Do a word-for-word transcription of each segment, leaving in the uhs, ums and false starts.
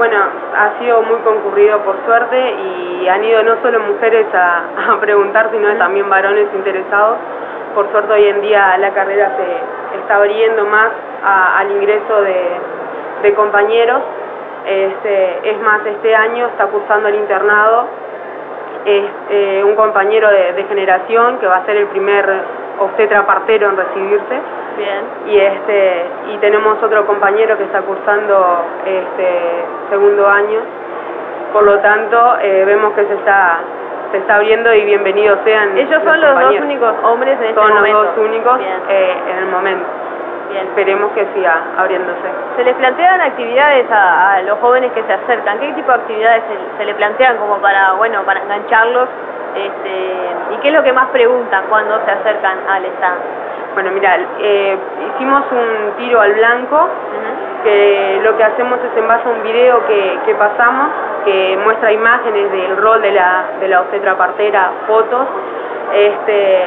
bueno, ha sido muy concurrido por suerte y han ido no solo mujeres a, a preguntar, sino también varones interesados. Por suerte hoy en día la carrera se está abriendo más a, al ingreso de, de compañeros. Este, es más, este año está cursando el internado es, eh, un compañero de, de generación que va a ser el primer obstetra partero en recibirse. Bien. Y este y tenemos otro compañero que está cursando este segundo año. Por lo tanto, eh, vemos que se está se está abriendo y bienvenidos sean. Ellos son los, los dos únicos hombres en este son momento. Son los dos únicos eh, en el momento. Bien. Esperemos que siga abriéndose. ¿Se les plantean actividades a, a los jóvenes que se acercan? ¿Qué tipo de actividades se, se le plantean como para, bueno, para engancharlos? Este, ¿y qué es lo que más preguntan cuando se acercan al stand? Bueno, mira, eh, hicimos un tiro al blanco, uh-huh. que lo que hacemos es en base a un video que, que pasamos, que muestra imágenes del rol de la, de la obstetra partera, fotos, este,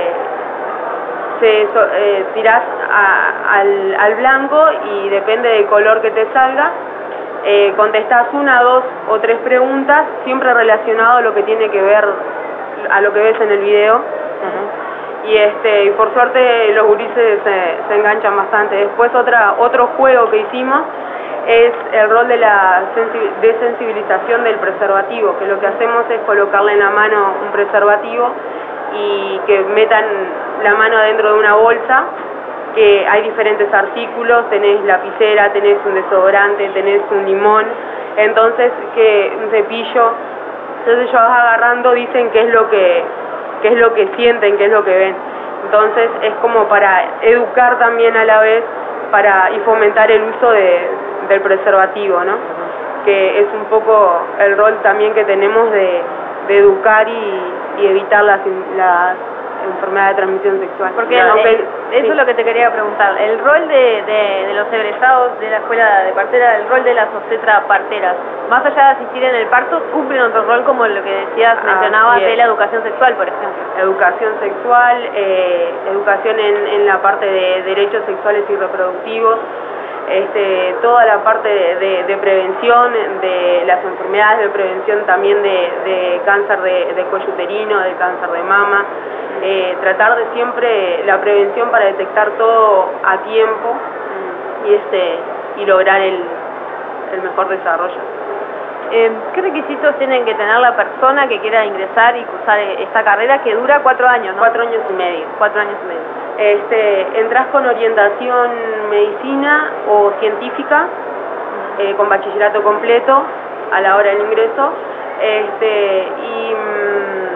se, eh, tirás a, al, al blanco y depende del color que te salga, eh, contestás una, dos o tres preguntas, siempre relacionado a lo que tiene que ver, a lo que ves en el video. Uh-huh. Y este y por suerte los gurises se, se enganchan bastante. Después otra otro juego que hicimos es el rol de la desensibilización del preservativo, que lo que hacemos es colocarle en la mano un preservativo y que metan la mano adentro de una bolsa, que hay diferentes artículos, tenés lapicera, tenés un desodorante, tenés un limón, entonces que un cepillo, entonces ellos vas agarrando, dicen qué es lo que qué es lo que sienten, qué es lo que ven. Entonces es como para educar también a la vez para y fomentar el uso de, del preservativo, ¿no? Que es un poco el rol también que tenemos de, de educar y, y evitar las, las enfermedades de transmisión sexual. Porque no, el, eso sí. Es lo que te quería preguntar. El rol de, de, de los egresados de la escuela de partera, el rol de las obstetras parteras, más allá de asistir en el parto, cumplen otro rol como lo que decías, ah, mencionabas de la educación sexual, por ejemplo. Educación sexual, eh, educación en, en la parte de derechos sexuales y reproductivos, este, toda la parte de, de, de prevención de las enfermedades, de prevención también de, de cáncer de, de cuello uterino, de cáncer de mama, eh, tratar de siempre la prevención para detectar todo a tiempo y, este, y lograr el, el mejor desarrollo. Eh, ¿Qué requisitos tienen que tener la persona que quiera ingresar y cursar esta carrera que dura cuatro años, ¿no? Cuatro años y medio. Cuatro años y medio. Este, entras con orientación medicina o científica, eh, con bachillerato completo a la hora del ingreso, este, y, mmm,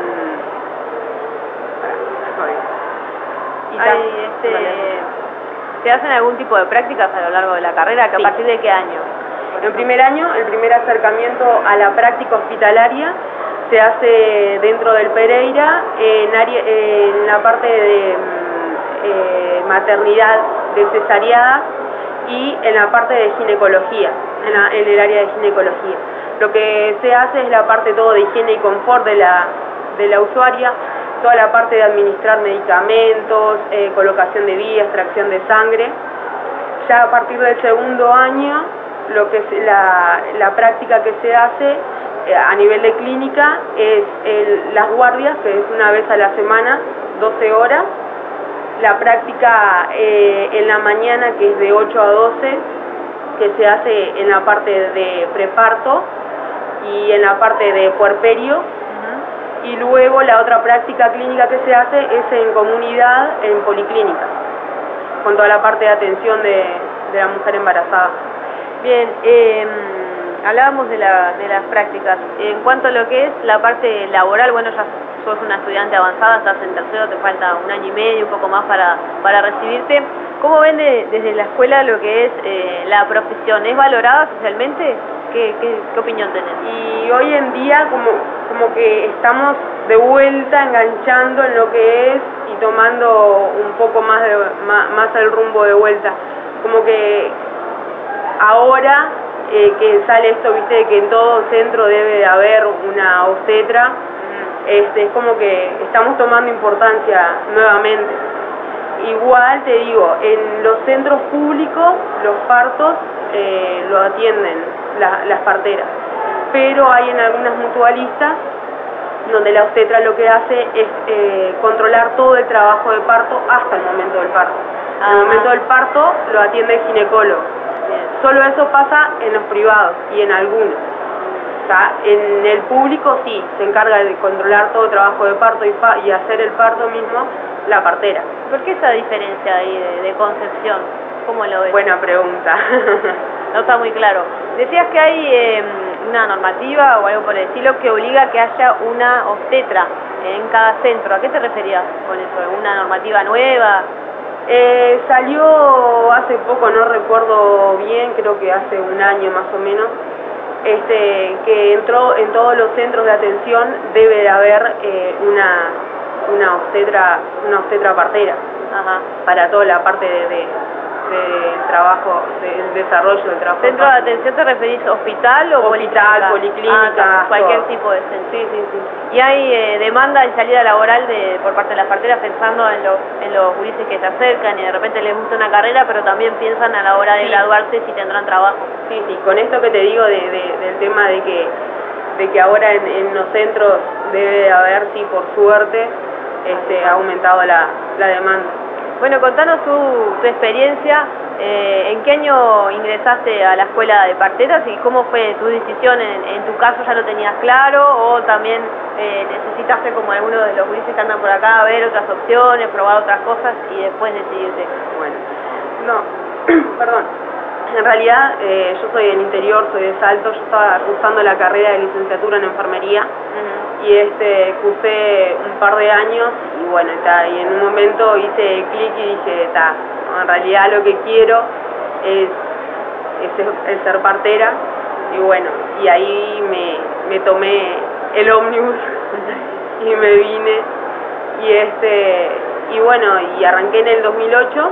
y Ay, este, ¿se hacen algún tipo de prácticas a lo largo de la carrera? ¿Que sí. ¿A partir de qué año? En primer año, el primer acercamiento a la práctica hospitalaria se hace dentro del Pereira, en, área, en la parte de eh, maternidad de cesárea y en la parte de ginecología, en, la, en el área de ginecología. Lo que se hace es la parte todo de higiene y confort de la, de la usuaria, toda la parte de administrar medicamentos, eh, colocación de vía, extracción de sangre. Ya a partir del segundo año, lo que es la, la práctica que se hace eh, a nivel de clínica es el, las guardias, que es una vez a la semana, doce horas, la práctica eh, en la mañana, que es de ocho a doce, que se hace en la parte de preparto y en la parte de puerperio, uh-huh. Y luego la otra práctica clínica que se hace es en comunidad, en policlínica, con toda la parte de atención de, de la mujer embarazada. Bien, eh, hablábamos de, la, de las prácticas. En cuanto a lo que es la parte laboral, bueno, ya sos una estudiante avanzada, estás en tercero, te falta un año y medio, un poco más para, para recibirte. ¿Cómo ven de, desde la escuela lo que es eh, la profesión? ¿Es valorada socialmente? ¿Qué, qué, qué opinión tenés? Y hoy en día como, como que estamos de vuelta enganchando en lo que es y tomando un poco más, de, más, más el rumbo de vuelta. Como que ahora eh, que sale esto, viste, de que en todo centro debe de haber una obstetra, este, es como que estamos tomando importancia nuevamente. Igual te digo, en los centros públicos los partos eh, lo atienden la, las parteras. Pero hay en algunas mutualistas donde la obstetra lo que hace es eh, controlar todo el trabajo de parto hasta el momento del parto. En el momento del parto lo atiende el ginecólogo. Solo eso pasa en los privados y en algunos. O sea, en el público sí, se encarga de controlar todo el trabajo de parto y, pa y hacer el parto mismo la partera. ¿Por qué esa diferencia ahí de, de concepción? ¿Cómo lo ves? Buena pregunta. No está muy claro. Decías que hay eh, una normativa o algo por el estilo que obliga a que haya una obstetra en cada centro. ¿A qué te referías con eso? ¿Una normativa nueva? Eh, salió hace poco, no recuerdo bien, creo que hace un año más o menos, este, que entró en todos los centros de atención debe de haber eh, una, una obstetra, una obstetra partera. Ajá. Para toda la parte de, de del trabajo, del desarrollo del trabajo. ¿Centro de atención te referís hospital o hospital, policlínica? Ah, cualquier todo. Tipo de centro. Sí, sí, sí. ¿Y hay eh, demanda y salida laboral de por parte de las parteras pensando en los, en los gurises que se acercan y de repente les gusta una carrera, pero también piensan a la hora de sí. graduarse si tendrán trabajo? Sí, sí, con esto que te digo de, de, del tema de que, de que ahora en, en los centros debe haber, sí, por suerte, este, ha aumentado la, la demanda. Bueno, contanos tu, tu experiencia, eh, ¿en qué año ingresaste a la escuela de parteras y cómo fue tu decisión? En, en tu caso, ¿ya lo tenías claro o también eh, necesitaste, como algunos de los gurises que andan por acá, ver otras opciones, probar otras cosas y después decidirte? Bueno, no, perdón, en realidad eh, yo soy del interior, soy de Salto, yo estaba cursando la carrera de licenciatura en enfermería. Uh-huh. Y este, cursé un par de años y bueno, ta, y en un momento hice clic y dije, ta, en realidad lo que quiero es, es, es ser partera y bueno, y ahí me, me tomé el ómnibus y me vine y este, y bueno, y arranqué en el dos mil ocho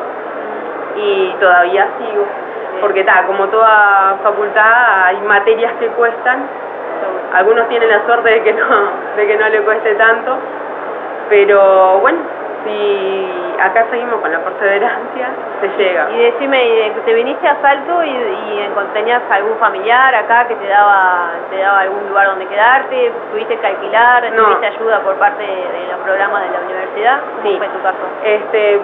y todavía sigo, porque ta, como toda facultad hay materias que cuestan. Algunos tienen la suerte de que no de que no le cueste tanto, pero bueno, si acá seguimos con la perseverancia, se llega. Y decime, ¿te viniste a Salto y, y tenías algún familiar acá que te daba te daba algún lugar donde quedarte? ¿Tuviste que alquilar? No. ¿Tuviste ayuda por parte de los programas de la universidad? ¿Cómo sí. fue tu caso? Este,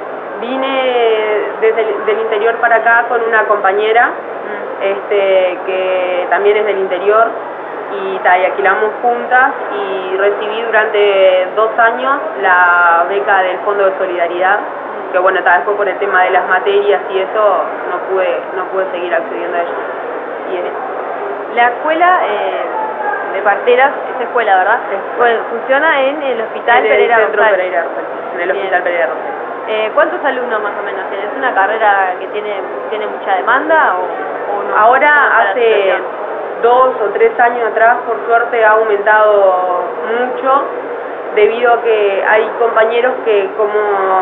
vine desde el del interior para acá con una compañera, mm. este, que también es del interior. Y, ta, y alquilamos juntas y recibí durante dos años la beca del Fondo de Solidaridad, que bueno, tal vez fue por el tema de las materias y eso no pude no pude seguir accediendo a ello. Y en la escuela eh, de parteras, esa escuela, ¿verdad? Sí. Bueno, funciona en el Hospital en el Pereira Centro Pereira Rosell, en el Hospital Bien. Pereira Rosell. Eh, ¿Cuántos alumnos más o menos tienes? ¿Es una carrera que tiene tiene mucha demanda o, o no? Ahora hace dos o tres años atrás, por suerte, ha aumentado mucho, debido a que hay compañeros que, como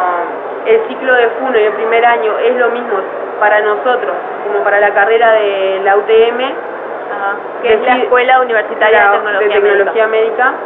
el ciclo de FUNO y el primer año es lo mismo para nosotros, como para la carrera de la U T M, Ajá. que es la Escuela Universitaria de Tecnología, de Tecnología Médica. Médica,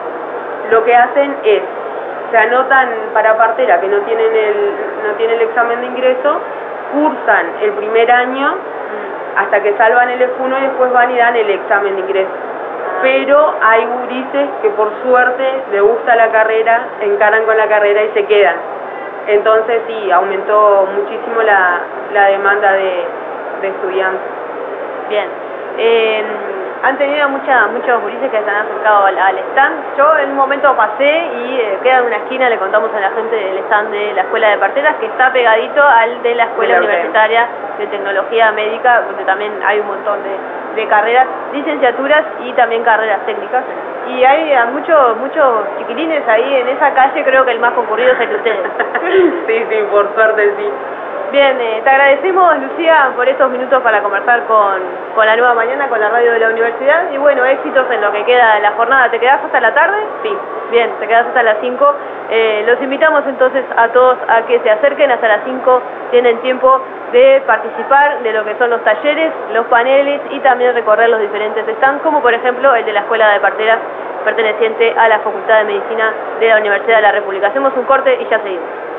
lo que hacen es, se anotan para partera que no tienen el, no tienen el examen de ingreso, cursan el primer año, hasta que salvan el F uno y después van y dan el examen de ingreso. Pero hay gurises que por suerte les gusta la carrera, encaran con la carrera y se quedan. Entonces sí, aumentó muchísimo la, la demanda de, de estudiantes. Bien. Eh, han tenido mucha, muchos gurises que se han acercado al, al stand. Yo en un momento pasé y eh, queda en una esquina, le contamos a la gente del stand de la Escuela de Parteras, que está pegadito al de la Escuela de Universitaria de Tecnología Médica, donde también hay un montón de, de carreras, licenciaturas y también carreras técnicas. Y hay muchos muchos chiquilines ahí en esa calle, creo que el más concurrido es el de ustedes. Sí, sí, por suerte sí. Bien, eh, te agradecemos, Lucía, por estos minutos para conversar con, con La Nueva Mañana, con la radio de la universidad. Y bueno, éxitos en lo que queda de la jornada. ¿Te quedás hasta la tarde? Sí. Bien, te quedás hasta las cinco. Eh, los invitamos entonces a todos a que se acerquen hasta las cinco. Tienen tiempo de participar de lo que son los talleres, los paneles y también recorrer los diferentes stands, como por ejemplo el de la Escuela de Parteras, perteneciente a la Facultad de Medicina de la Universidad de la República. Hacemos un corte y ya seguimos.